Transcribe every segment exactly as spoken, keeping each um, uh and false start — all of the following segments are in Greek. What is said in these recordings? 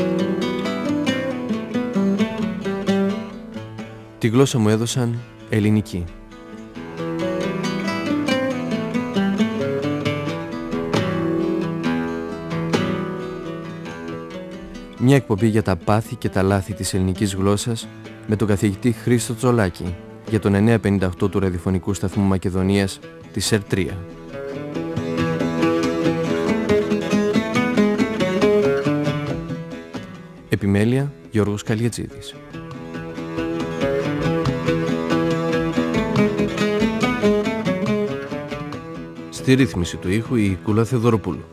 Τη γλώσσα μου έδωσαν ελληνική. Μια εκπομπή για τα πάθη και τα λάθη της ελληνικής γλώσσας με τον καθηγητή Χρήστο Τσολάκη για τον εννιακόσια πενήντα οκτώ του ραδιοφωνικού σταθμού Μακεδονίας της ΕΡ τρία. Επιμέλεια Γιώργος Καλιετζίδης. Στη ρύθμιση του ήχου η Κούλα Θεοδωροπούλου.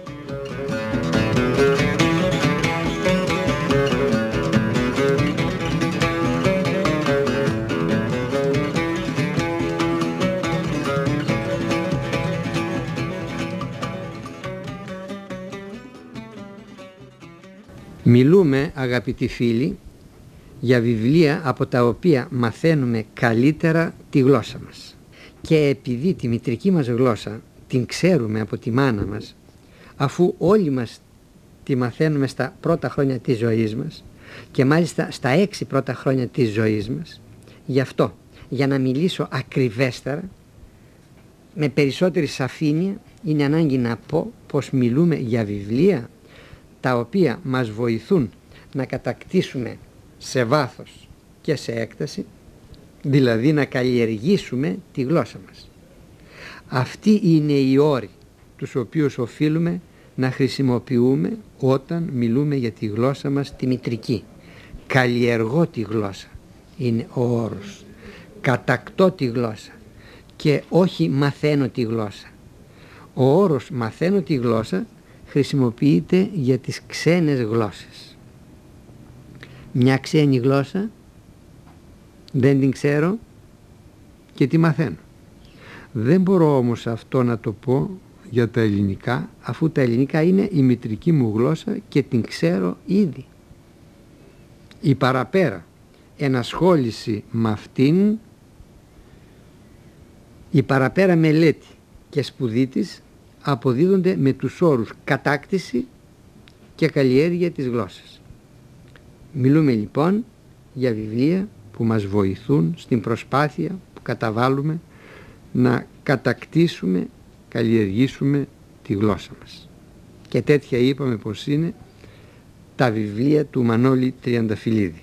Μιλούμε, αγαπητοί φίλοι, για βιβλία από τα οποία μαθαίνουμε καλύτερα τη γλώσσα μας. Και επειδή τη μητρική μας γλώσσα την ξέρουμε από τη μάνα μας, αφού όλοι μας τη μαθαίνουμε στα πρώτα χρόνια της ζωής μας και μάλιστα στα έξι πρώτα χρόνια της ζωής μας, γι' αυτό, για να μιλήσω ακριβέστερα, με περισσότερη σαφήνεια, είναι ανάγκη να πω πως μιλούμε για βιβλία τα οποία μας βοηθούν να κατακτήσουμε σε βάθος και σε έκταση, δηλαδή να καλλιεργήσουμε τη γλώσσα μας. Αυτοί είναι οι όροι τους οποίους οφείλουμε να χρησιμοποιούμε όταν μιλούμε για τη γλώσσα μας τη μητρική. Καλλιεργώ τη γλώσσα είναι ο όρος. Κατακτώ τη γλώσσα και όχι μαθαίνω τη γλώσσα. Ο όρος μαθαίνω τη γλώσσα χρησιμοποιείται για τις ξένες γλώσσες. Μια ξένη γλώσσα δεν την ξέρω και τη μαθαίνω. Δεν μπορώ όμως αυτό να το πω για τα ελληνικά, αφού τα ελληνικά είναι η μητρική μου γλώσσα και την ξέρω ήδη. Η παραπέρα ενασχόληση με αυτήν, η παραπέρα μελέτη και σπουδή της αποδίδονται με τους όρους κατάκτηση και καλλιέργεια της γλώσσας. Μιλούμε λοιπόν για βιβλία που μας βοηθούν στην προσπάθεια που καταβάλουμε να κατακτήσουμε, καλλιεργήσουμε τη γλώσσα μας. Και τέτοια είπαμε πως είναι τα βιβλία του Μανώλη Τριανταφυλλίδη.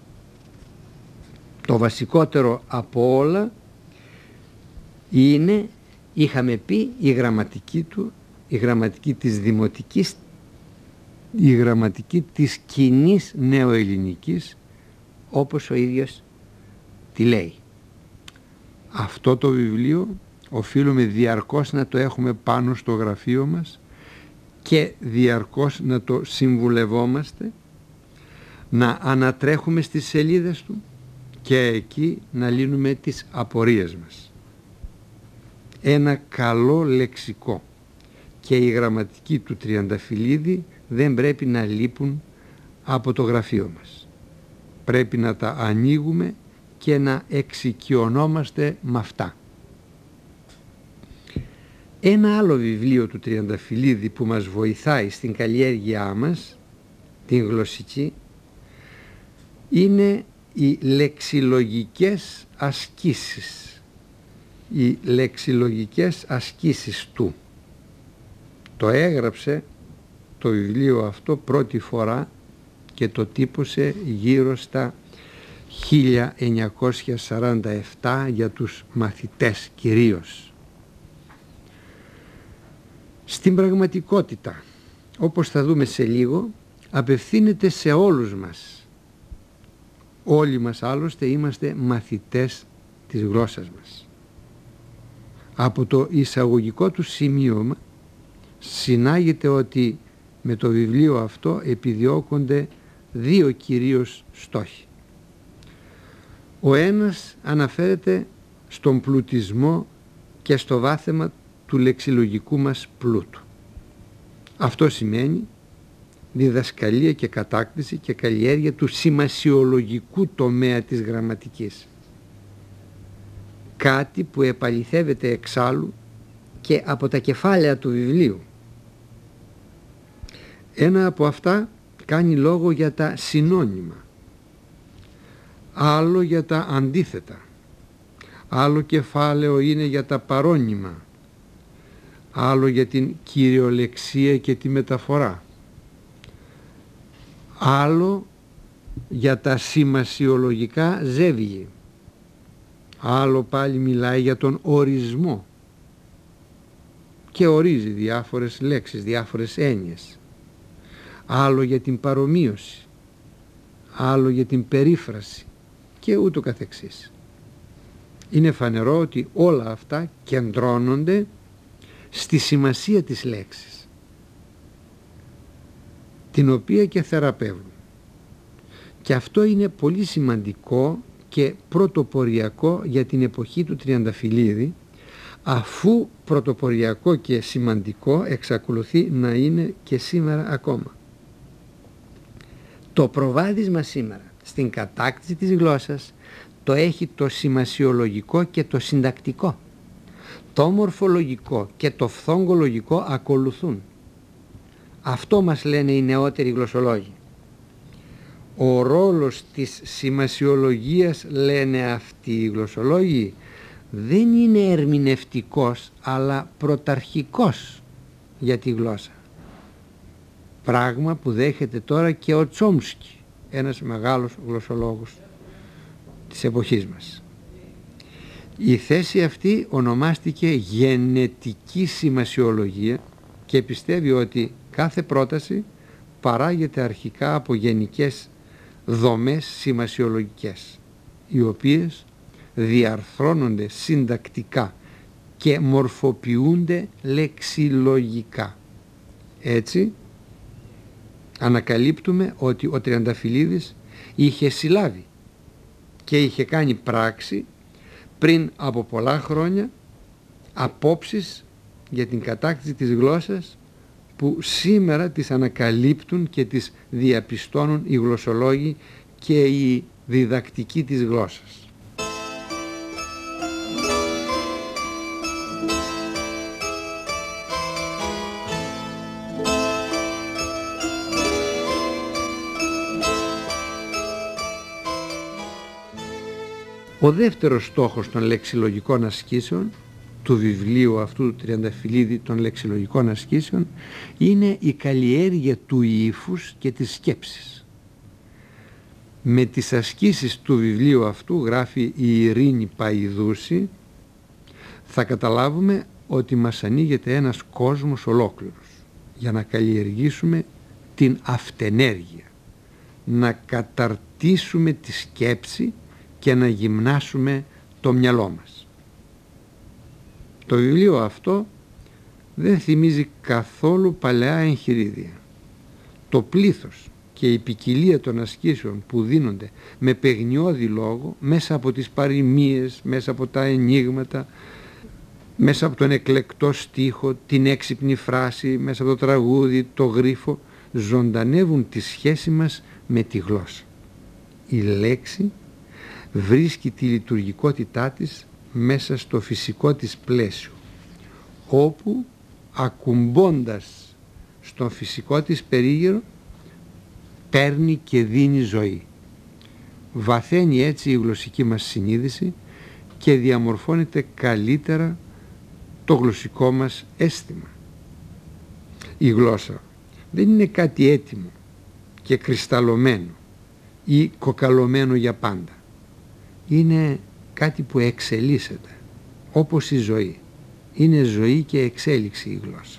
Το βασικότερο από όλα είναι, είχαμε πει, η γραμματική του, η γραμματική της δημοτικής, η γραμματική της κοινής νεοελληνικής, όπως ο ίδιος τη λέει. Αυτό το βιβλίο οφείλουμε διαρκώς να το έχουμε πάνω στο γραφείο μας και διαρκώς να το συμβουλευόμαστε, να ανατρέχουμε στις σελίδες του και εκεί να λύνουμε τις απορίες μας. Ένα καλό λεξικό και η γραμματική του Τριανταφυλλίδη δεν πρέπει να λείπουν από το γραφείο μας. Πρέπει να τα ανοίγουμε και να εξοικειωνόμαστε με αυτά. Ένα άλλο βιβλίο του Τριανταφυλλίδη που μας βοηθάει στην καλλιέργειά μας, την γλωσσική, είναι οι λεξιλογικές ασκήσεις. Οι λεξιλογικές ασκήσεις του. Το έγραψε το βιβλίο αυτό πρώτη φορά και το τύπωσε γύρω στα χίλια εννιακόσια σαράντα επτά για τους μαθητές κυρίως. Στην πραγματικότητα, όπως θα δούμε σε λίγο, απευθύνεται σε όλους μας. Όλοι μας άλλωστε είμαστε μαθητές της γλώσσας μας. Από το εισαγωγικό του σημείωμα συνάγεται ότι με το βιβλίο αυτό επιδιώκονται δύο κυρίως στόχοι. Ο ένας αναφέρεται στον πλουτισμό και στο βάθεμα του λεξιλογικού μας πλούτου. Αυτό σημαίνει διδασκαλία και κατάκτηση και καλλιέργεια του σημασιολογικού τομέα της γραμματικής. Κάτι που επαληθεύεται εξάλλου και από τα κεφάλαια του βιβλίου. Ένα από αυτά κάνει λόγο για τα συνώνυμα, άλλο για τα αντίθετα, άλλο κεφάλαιο είναι για τα παρώνυμα, άλλο για την κυριολεξία και τη μεταφορά, άλλο για τα σημασιολογικά ζεύγη, άλλο πάλι μιλάει για τον ορισμό και ορίζει διάφορες λέξεις, διάφορες έννοιες, άλλο για την παρομοίωση, άλλο για την περίφραση και ούτω καθεξής. Είναι φανερό ότι όλα αυτά κεντρώνονται στη σημασία της λέξης, την οποία και θεραπεύουν. Και αυτό είναι πολύ σημαντικό και πρωτοποριακό για την εποχή του Τριανταφυλλίδη, αφού πρωτοποριακό και σημαντικό εξακολουθεί να είναι και σήμερα ακόμα. Το προβάδισμα σήμερα στην κατάκτηση της γλώσσας το έχει το σημασιολογικό και το συντακτικό. Το μορφολογικό και το φθόγκολογικό ακολουθούν. Αυτό μας λένε οι νεότεροι γλωσσολόγοι. Ο ρόλος της σημασιολογίας, λένε αυτοί οι γλωσσολόγοι, δεν είναι ερμηνευτικός αλλά πρωταρχικός για τη γλώσσα. Πράγμα που δέχεται τώρα και ο Τσόμσκι, ένας μεγάλος γλωσσολόγος της εποχής μας. Η θέση αυτή ονομάστηκε γενετική σημασιολογία και πιστεύει ότι κάθε πρόταση παράγεται αρχικά από γενικές δομές σημασιολογικές, οι οποίες διαρθρώνονται συντακτικά και μορφοποιούνται λεξιλογικά. Έτσι ανακαλύπτουμε ότι ο Τριανταφυλλίδης είχε συλλάβει και είχε κάνει πράξη πριν από πολλά χρόνια απόψεις για την κατάκτηση της γλώσσας που σήμερα τις ανακαλύπτουν και τις διαπιστώνουν οι γλωσσολόγοι και οι διδακτικοί της γλώσσας. Ο δεύτερος στόχος των λεξιλογικών ασκήσεων, του βιβλίου αυτού του Τριανταφυλλίδη των λεξιλογικών ασκήσεων, είναι η καλλιέργεια του ύφους και της σκέψης. Με τις ασκήσεις του βιβλίου αυτού, γράφει η Ειρήνη Παϊδούση, θα καταλάβουμε ότι μας ανοίγεται ένας κόσμος ολόκληρος για να καλλιεργήσουμε την αυτενέργεια, να καταρτήσουμε τη σκέψη και να γυμνάσουμε το μυαλό μας. Το βιβλίο αυτό δεν θυμίζει καθόλου παλαιά εγχειρίδια. Το πλήθος και η ποικιλία των ασκήσεων που δίνονται με παιγνιώδη λόγο, μέσα από τις παροιμίες, μέσα από τα ενίγματα, μέσα από τον εκλεκτό στίχο, την έξυπνη φράση, μέσα από το τραγούδι, το γρίφο, ζωντανεύουν τη σχέση μας με τη γλώσσα. Η λέξη βρίσκει τη λειτουργικότητά της μέσα στο φυσικό της πλαίσιο, όπου ακουμπώντας στον φυσικό της περίγυρο παίρνει και δίνει ζωή. Βαθαίνει έτσι η γλωσσική μας συνείδηση και διαμορφώνεται καλύτερα το γλωσσικό μας αίσθημα. Η γλώσσα δεν είναι κάτι έτοιμο και κρυσταλλωμένο ή κοκαλωμένο για πάντα. Είναι κάτι που εξελίσσεται, όπως η ζωή. Είναι ζωή και εξέλιξη η γλώσσα.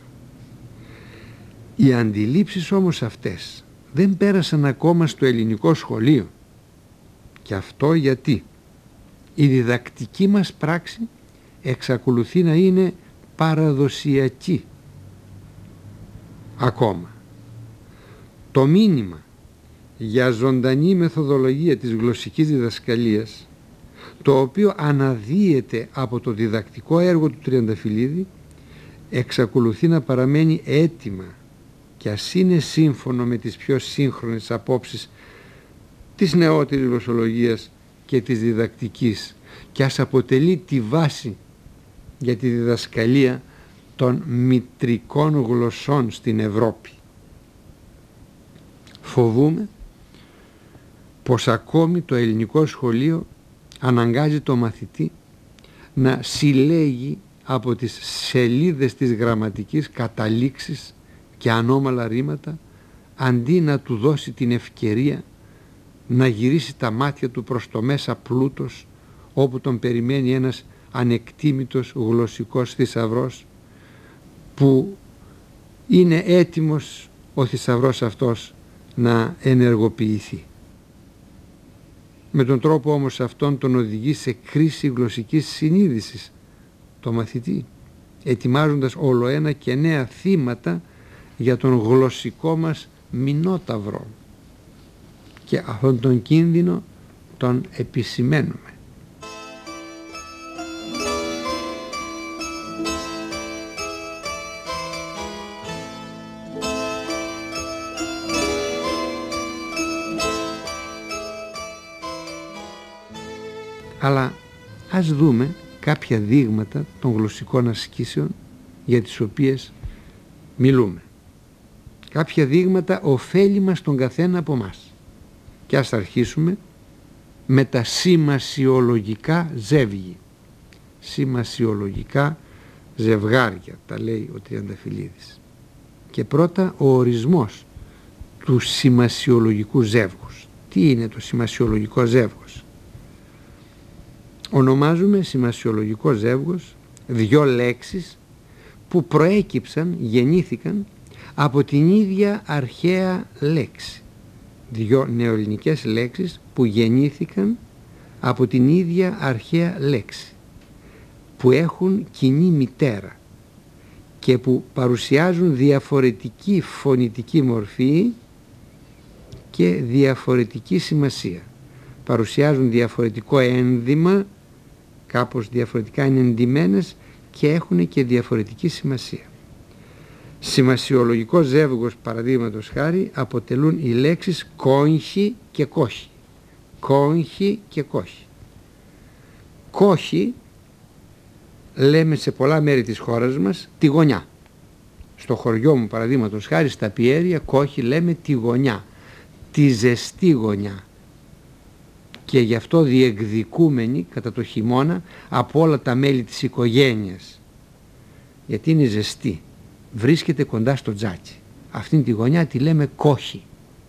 Οι αντιλήψεις όμως αυτές δεν πέρασαν ακόμα στο ελληνικό σχολείο. Και αυτό γιατί η διδακτική μας πράξη εξακολουθεί να είναι παραδοσιακή ακόμα. Το μήνυμα για ζωντανή μεθοδολογία της γλωσσικής διδασκαλίας, το οποίο αναδύεται από το διδακτικό έργο του Τριανταφυλλίδη, εξακολουθεί να παραμένει έτοιμα και ας είναι σύμφωνο με τις πιο σύγχρονες απόψεις της νεότερης γλωσσολογίας και της διδακτικής και ας αποτελεί τη βάση για τη διδασκαλία των μητρικών γλωσσών στην Ευρώπη. Φοβούμαι πως ακόμη το ελληνικό σχολείο αναγκάζει το μαθητή να συλλέγει από τις σελίδες της γραμματικής καταλήξεις και ανώμαλα ρήματα, αντί να του δώσει την ευκαιρία να γυρίσει τα μάτια του προς το μέσα πλούτος, όπου τον περιμένει ένας ανεκτήμητος γλωσσικός θησαυρός, που είναι έτοιμος ο θησαυρός αυτός να ενεργοποιηθεί. Με τον τρόπο όμως αυτόν τον οδηγεί σε κρίση γλωσσικής συνείδησης το μαθητή, ετοιμάζοντας όλο ένα και νέα θύματα για τον γλωσσικό μας μηνόταυρο, και αυτόν τον κίνδυνο τον επισημαίνουμε. Αλλά ας δούμε κάποια δείγματα των γλωσσικών ασκήσεων για τις οποίες μιλούμε. Κάποια δείγματα ωφέλιμα στον καθένα από μας. Και ας αρχίσουμε με τα σημασιολογικά ζεύγη. Σημασιολογικά ζευγάρια, τα λέει ο Τριανταφυλλίδης. Και πρώτα ο ορισμός του σημασιολογικού ζεύγους. Τι είναι το σημασιολογικό ζεύγος? Ονομάζουμε σημασιολογικό ζεύγος δυο λέξεις που προέκυψαν, γεννήθηκαν από την ίδια αρχαία λέξη. Δυο νεοελληνικές λέξεις που γεννήθηκαν από την ίδια αρχαία λέξη, που έχουν κοινή μητέρα και που παρουσιάζουν διαφορετική φωνητική μορφή και διαφορετική σημασία. Παρουσιάζουν διαφορετικό ένδυμα, κάπως διαφορετικά είναι εντυμένες και έχουν και διαφορετική σημασία. Σημασιολογικό ζεύγος, παραδείγματος χάρη, αποτελούν οι λέξεις κόγχη και κόχη. Κόγχη και κόχη. Κόχη λέμε σε πολλά μέρη της χώρας μας τη γωνιά. Στο χωριό μου, παραδείγματος χάρη, στα Πιέρια, κόχη λέμε τη γωνιά, τη ζεστή γωνιά. Και γι' αυτό διεκδικούμενη κατά το χειμώνα από όλα τα μέλη της οικογένειας, γιατί είναι ζεστή, βρίσκεται κοντά στο τζάκι. Αυτήν τη γωνιά τη λέμε κόχη,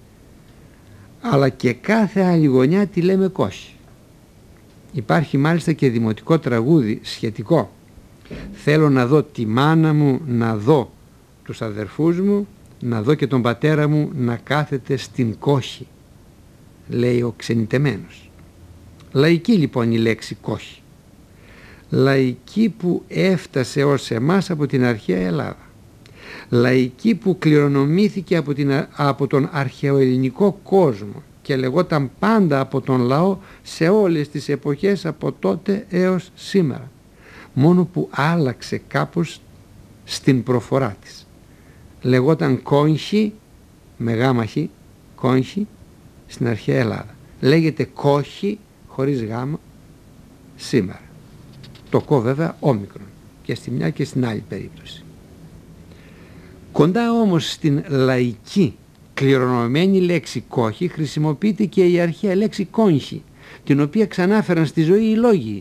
αλλά και κάθε άλλη γωνιά τη λέμε κόχη. Υπάρχει μάλιστα και δημοτικό τραγούδι σχετικό. Θέλω να δω τη μάνα μου, να δω τους αδερφούς μου, να δω και τον πατέρα μου να κάθεται στην κόχη, λέει ο ξενιτεμένος. Λαϊκή λοιπόν η λέξη κόχη. Λαϊκή που έφτασε ως εμάς από την αρχαία Ελλάδα. Λαϊκή που κληρονομήθηκε από, την, από τον αρχαιοελληνικό κόσμο και λεγόταν πάντα από τον λαό σε όλες τις εποχές από τότε έως σήμερα. Μόνο που άλλαξε κάπως στην προφορά της. Λεγόταν κόγχη, με γάμαχη, κόγχη, στην αρχαία Ελλάδα. Λέγεται κόχη χωρίς γάμα σήμερα. Το κο βέβαια όμικρον και στη μια και στην άλλη περίπτωση. Κοντά όμως στην λαϊκή κληρονομημένη λέξη κόχη χρησιμοποιείται και η αρχαία λέξη κόγχη, την οποία ξανάφεραν στη ζωή οι λόγοι.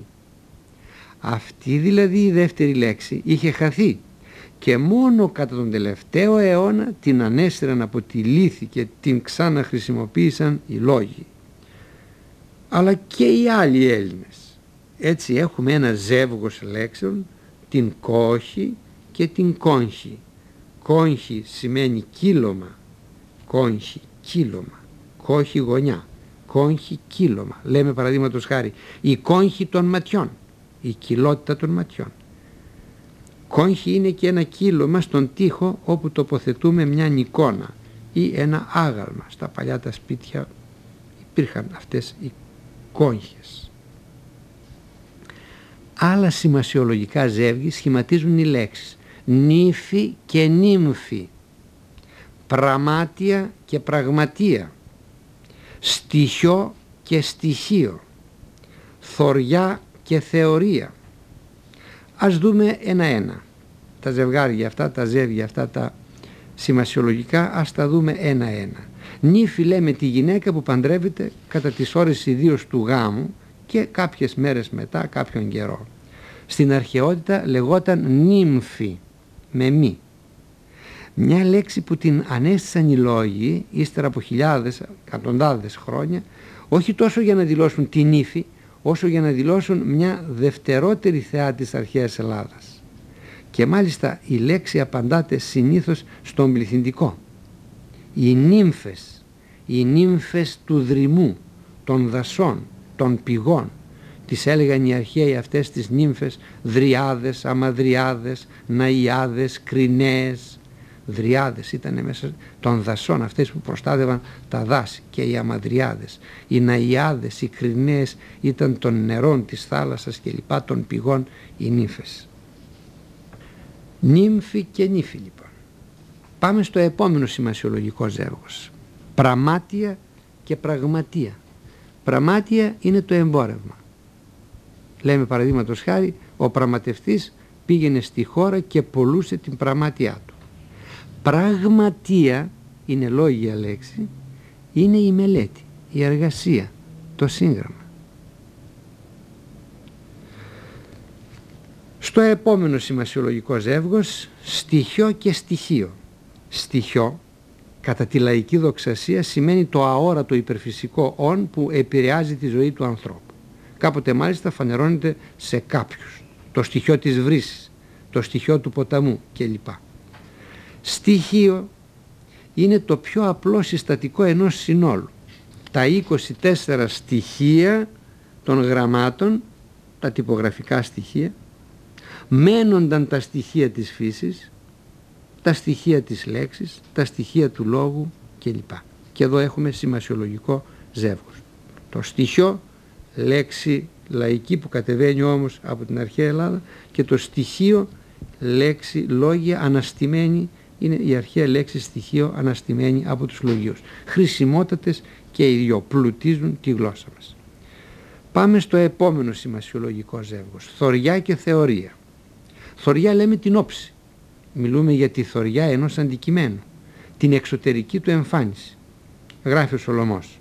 Αυτή δηλαδή η δεύτερη λέξη είχε χαθεί και μόνο κατά τον τελευταίο αιώνα την ανέστηραν από τη λύθη και την ξαναχρησιμοποίησαν οι λόγοι. Αλλά και οι άλλοι Έλληνες. Έτσι έχουμε ένα ζεύγος λέξεων, την κόχη και την κόγχη. Κόγχη σημαίνει κύλωμα, κόγχη, κύλωμα, κόχη γωνιά, κόγχη, κύλωμα. Λέμε παραδείγματος χάρη η κόγχη των ματιών, η κοιλότητα των ματιών. Κόγχη είναι και ένα κύλωμα στον τοίχο όπου τοποθετούμε μια εικόνα ή ένα άγαλμα. Στα παλιά τα σπίτια υπήρχαν αυτές οι κόγχες. Άλλα σημασιολογικά ζεύγη σχηματίζουν οι λέξεις νύφη και νύμφη, πραμάτια και πραγματεία, στοιχιό και στοιχείο, θωριά και θεωρία. Ας δούμε ένα-ένα. Τα ζευγάρια αυτά, τα ζεύγια αυτά, τα σημασιολογικά, ας τα δούμε ένα-ένα. Νύφη λέμε τη γυναίκα που παντρεύεται κατά τις ώρες ιδίως του γάμου και κάποιες μέρες μετά, κάποιον καιρό. Στην αρχαιότητα λεγόταν νύμφη, με μη. Μια λέξη που την ανέστησαν οι λόγοι ύστερα από χιλιάδες, εκατοντάδες χρόνια, όχι τόσο για να δηλώσουν την νύφη, όσο για να δηλώσουν μια δευτερότερη θεά της αρχαίας Ελλάδας. Και μάλιστα η λέξη απαντάται συνήθως στον πληθυντικό. Οι νύμφες, οι νύμφες του δρυμού, των δασών, των πηγών. Τις έλεγαν οι αρχαίοι αυτές τις νύμφες δριάδες, αμαδριάδες, ναϊάδες, κριναίες. Δριάδες ήταν μέσα των δασών, αυτές που προστάτευαν τα δάση, και οι αμαδριάδες. Οι ναϊάδες, οι κριναίες ήταν των νερών της θάλασσας και λοιπά, των πηγών, οι νύμφες. Νύμφη και νύφη λοιπόν. Πάμε στο επόμενο σημασιολογικό ζεύγος. Πραμάτια και πραγματία. Πραμάτια είναι το εμπόρευμα. Λέμε παραδείγματος χάρη, ο πραγματευτής πήγαινε στη χώρα και πωλούσε την πραμάτια του. Πραγματία είναι λόγια λέξη, είναι η μελέτη, η εργασία, το σύγγραμμα. Στο επόμενο σημασιολογικό ζεύγος, στοιχείο και στοιχείο. Στοιχείο, κατά τη λαϊκή δοξασία, σημαίνει το αόρατο υπερφυσικό όν που επηρεάζει τη ζωή του ανθρώπου. Κάποτε μάλιστα φανερώνεται σε κάποιους. Το στοιχείο της βρύσης, το στοιχείο του ποταμού κλπ. Στοιχείο είναι το πιο απλό συστατικό ενός συνόλου. Τα είκοσι τέσσερα στοιχεία των γραμμάτων, τα τυπογραφικά στοιχεία, μένονταν τα στοιχεία της φύσης, τα στοιχεία της λέξης, τα στοιχεία του λόγου κλπ. Και εδώ έχουμε σημασιολογικό ζεύγος. Το στοιχείο, λέξη λαϊκή που κατεβαίνει όμως από την αρχαία Ελλάδα, και το στοιχείο, λέξη λόγια αναστημένη, είναι η αρχαία λέξη στοιχείο αναστημένη από τους λογίους. Χρησιμότατες και οι δυο, πλουτίζουν τη γλώσσα μας. Πάμε στο επόμενο σημασιολογικό ζεύγος. Θωριά και θεωρία. Θωριά λέμε την όψη. Μιλούμε για τη θωριά ενός αντικειμένου, την εξωτερική του εμφάνιση. Γράφει ο Σολομός.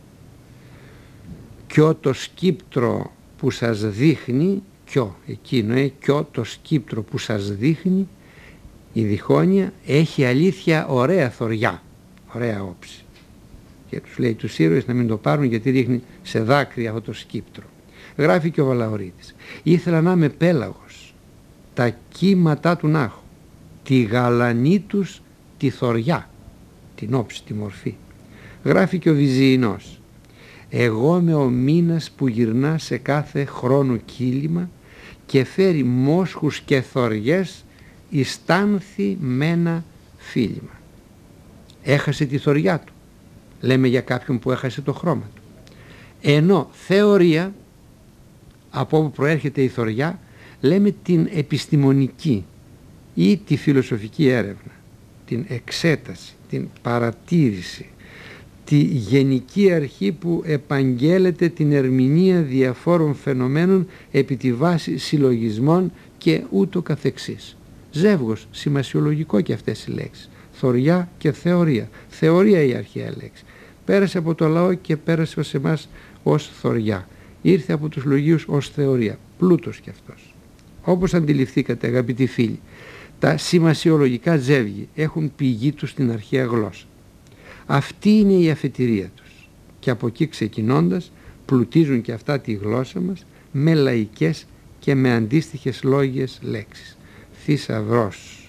«Κιό το σκύπτρο που σας δείχνει», κιό, εκείνο, ε, κιό το σκύπτρο που σας δείχνει, η διχόνοια, έχει αλήθεια ωραία θωριά, ωραία όψη. Και τους λέει τους ήρωες να μην το πάρουν γιατί ρίχνει σε δάκρυα αυτό το σκύπτρο. Γράφει και ο Βαλαωρίτης. «Ήθελα να είμαι πέλαγος, τα κύματά του να έχω, τη γαλανή τους τη θωριά», την όψη, τη μορφή. Γράφει και ο Βυζιεινός. «Εγώ είμαι ο μήνας που γυρνά σε κάθε χρόνο κύλημα και φέρει μόσχους και θωριές ιστάνθη με ένα φίλημα». Έχασε τη θωριά του. Λέμε για κάποιον που έχασε το χρώμα του. Ενώ θεωρία, από όπου προέρχεται η θωριά, λέμε την επιστημονική ή τη φιλοσοφική έρευνα, την εξέταση, την παρατήρηση, τη γενική αρχή που επαγγέλλεται την ερμηνεία διαφόρων φαινομένων επί τη βάση συλλογισμών και ούτω καθεξής. Ζεύγος, σημασιολογικό και αυτές οι λέξεις. Θωριά και θεωρία. Θεωρία η αρχαία λέξη. Πέρασε από το λαό και πέρασε ως εμάς ως θωριά. Ήρθε από τους λογίους ως θεωρία. Πλούτος κι αυτός. Όπως αντιληφθήκατε αγαπητοί φίλοι, τα σημασιολογικά ζεύγη έχουν πηγή τους στην αρχαία γλώσσα. Αυτή είναι η αφετηρία τους. Και από εκεί ξεκινώντας πλουτίζουν και αυτά τη γλώσσα μας με λαϊκές και με αντίστοιχες λόγιες λέξεις. Θησαυρός.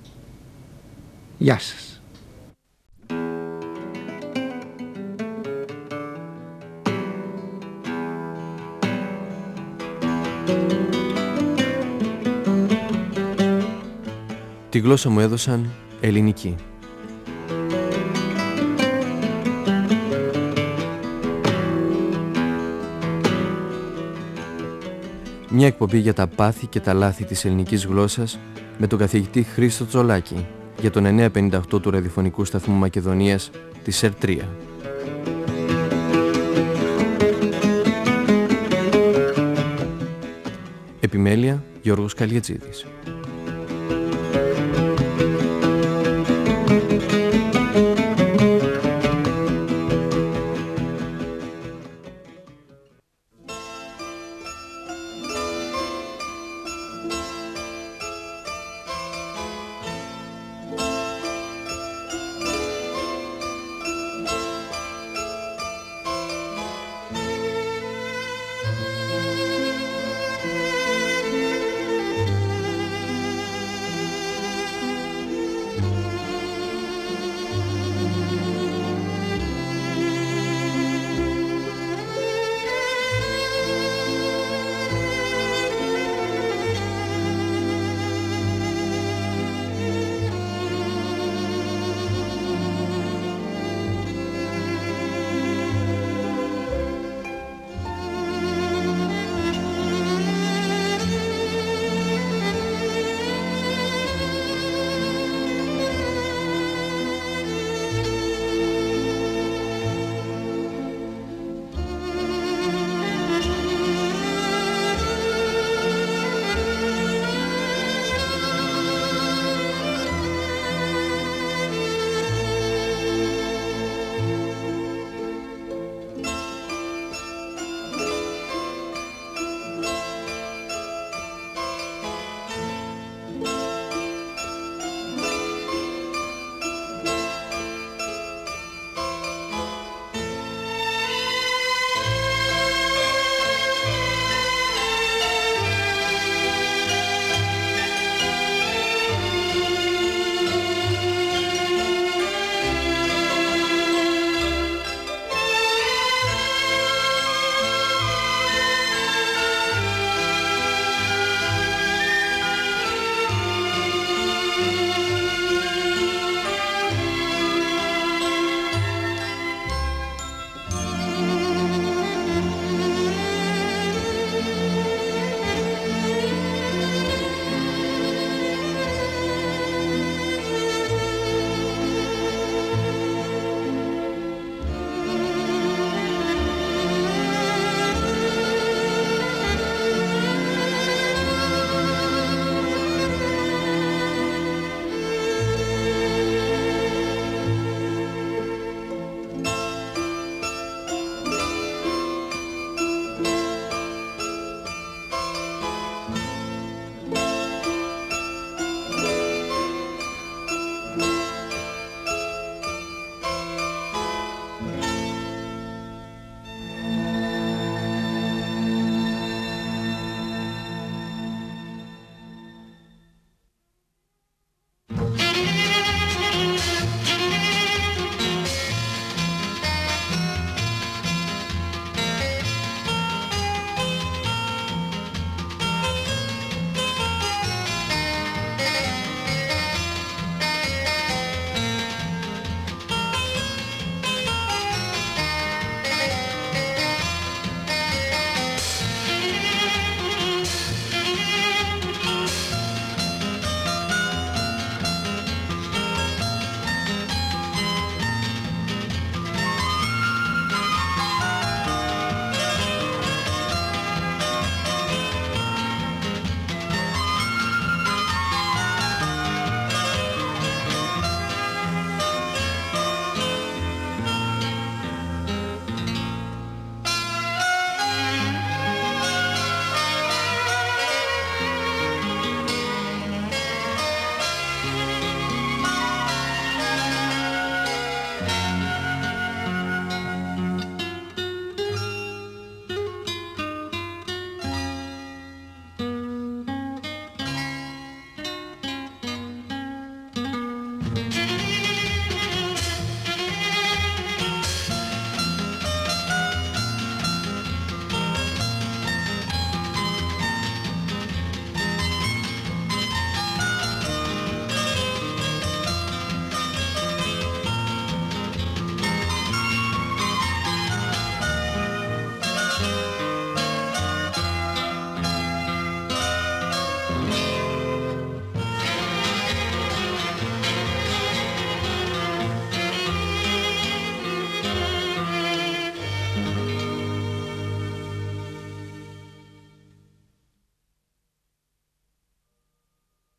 Γεια σας. Τη γλώσσα μου έδωσαν ελληνική. Μια εκπομπή για τα πάθη και τα λάθη της ελληνικής γλώσσας με τον καθηγητή Χρήστο Τζολάκη για τον εννιακόσια πενήντα οκτώ του ραδιοφωνικού σταθμού Μακεδονίας της ΕΡ τρία. Επιμέλεια Γιώργος Καλιατζίδης.